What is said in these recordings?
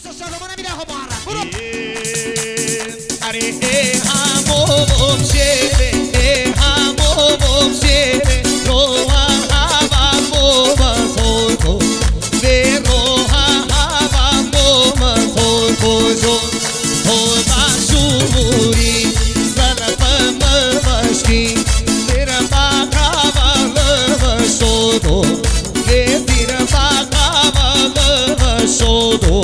عروس شادمان نمیره آقا محرم برو اره همو شیره همو شیره رو هوا مسو به رو هوا مسو جو تو باشوری زلف مشکی زیر باقاول شدو زیر باقاول شدو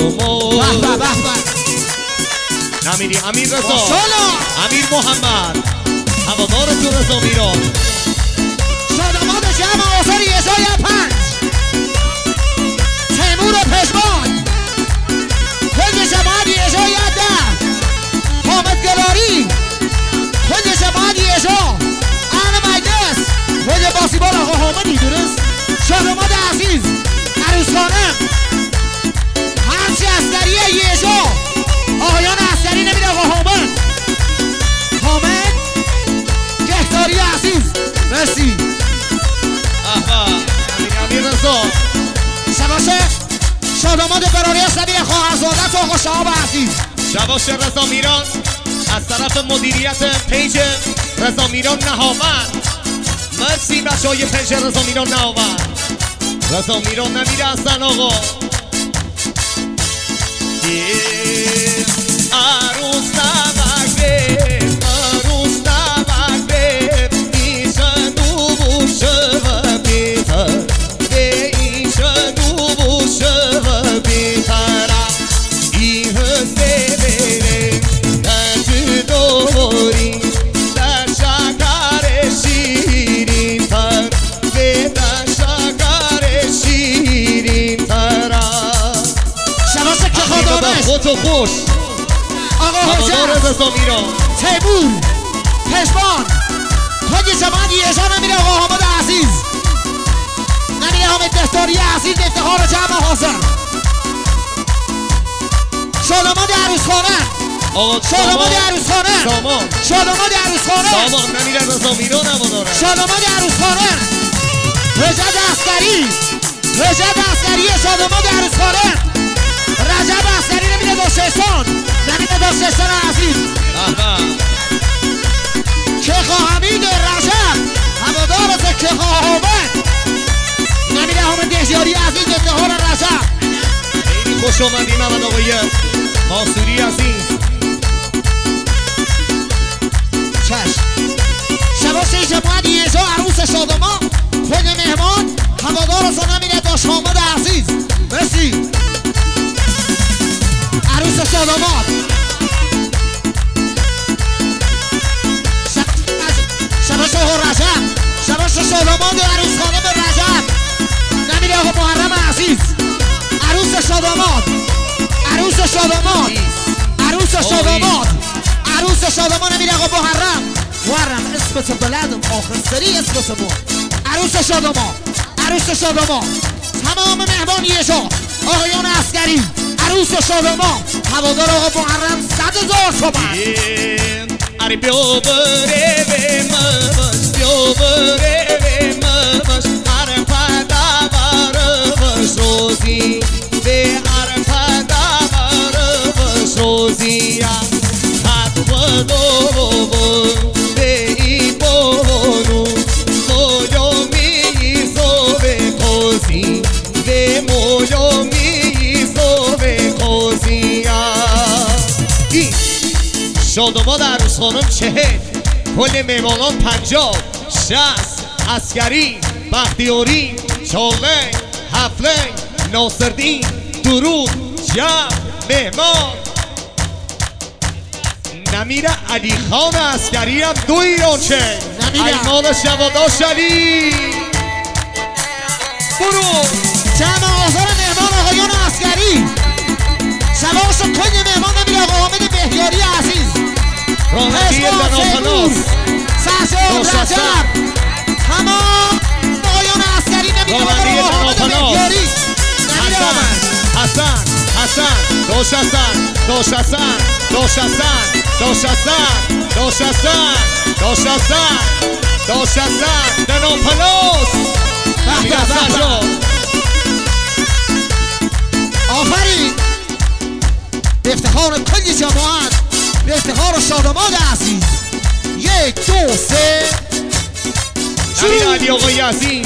نمیری امیر رضا امیر محمد هوادار تو رضا میران شادمان جمع آثار یزای 5 تیمور پشمان خود جماعت یزای 10 حامد گلاری خود جماعت یزا اهل مجلس خود باسیبال آقا حامدی درست شادمان عزیز عروس خانم هرچی اسکریه یزا آقایان عسکری نمیره آقا حامد گهداری عزیز مرسی امیر رضا شباشه شاداماد براری نبیره خواهرزادت آقا شهاب عزیز شباشه رضا میران از طرف مدیریت پیج رضا میران نهاوند مرسی بچه های پیج رضا میران نهاوند رضا میران نمیره اصلا آقا عروس نبگه عروس نبگه ایشن دوبوشه و بیتر به ایشن دوبوشه و بیتر این هسته بره تنج دوری در شکر شیرین تر به در شکر شیرین تر شباسه که خدامش خود و خوش آقا حجت تیمور پشمان خود جماعت یزا نمیره آقا حامد عزیز نمیره حامد دستاری عزیز افتخار جمع حاضر شاداماد عروس خانه شاداماد عروس خانه شاداماد عروس خانه سامان نمیره رضا میران هم داره شاداماد عروس خانه رجب عسکری شاداماد عروس خانه رجب عسکری نمیره داشتستان نمیره داشتستان عزیز که حمید رجب هوادار از که حامد نمیره حامد دهیاری عزیز افتخار رجب خیلی خوش آمدی محمد آقای ماسوری عزیز چشم شباسه جماعت یزا عروس شادمان خود مهمان هوادار از نمیره داشت حامد عزیز مرسی عروس شادمان شباسه رجب شباسه شادمان عروس خانم رجب نمیره آقا محرم عزیز عروس شادمان عروس شادمان عروس شادمان عروس شادمان نمیره آقا محرم اسمت بلدم آخر سری اسمت ما عروس شادمان عروس شادمان تمام مهمان یزا آقایان عسکری عروس شادمان هوادار آقا محرم 100,000 تومان اره بیو بره به ممش بیو بره به ممش اره پدا باره بش روزی به اره پدا باره بش روزی حد و دو به ای بونو مویو میزو به خوزی به مویو میزو به خوزی شادمان عروس خانم 40 کل مهمانان 50 60 عسکری بختیاری چاله حفله ناصردین درود جمع مهمان نمیره علی خان عسکری هم 2 ایرانچه ایمان شواداش علی برو جمع آزار مهمان آقایان عسکری شباش کل مهمان نمیره آقا حامد بهیاری عزیز رانندگی بناپناس سعشان رجب تمام آقایان عسکری نمیره آقا حامد بهیاری حسن دوش حسن بناپناس آفرین به افتخار کل جماعت، به افتخار شادماد عزیز. 1 2 3 نبیل علی آقای عزیز